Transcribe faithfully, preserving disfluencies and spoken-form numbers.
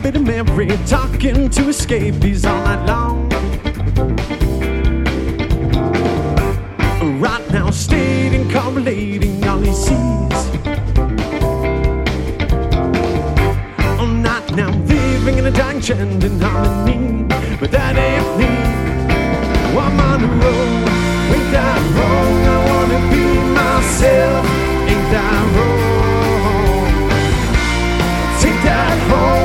bit of Mary, talking to escapees all night long. Right now, stating, correlating all he sees. All night now, living in a dying trend in harmony, but that ain't me. I'm on the road, way down the road.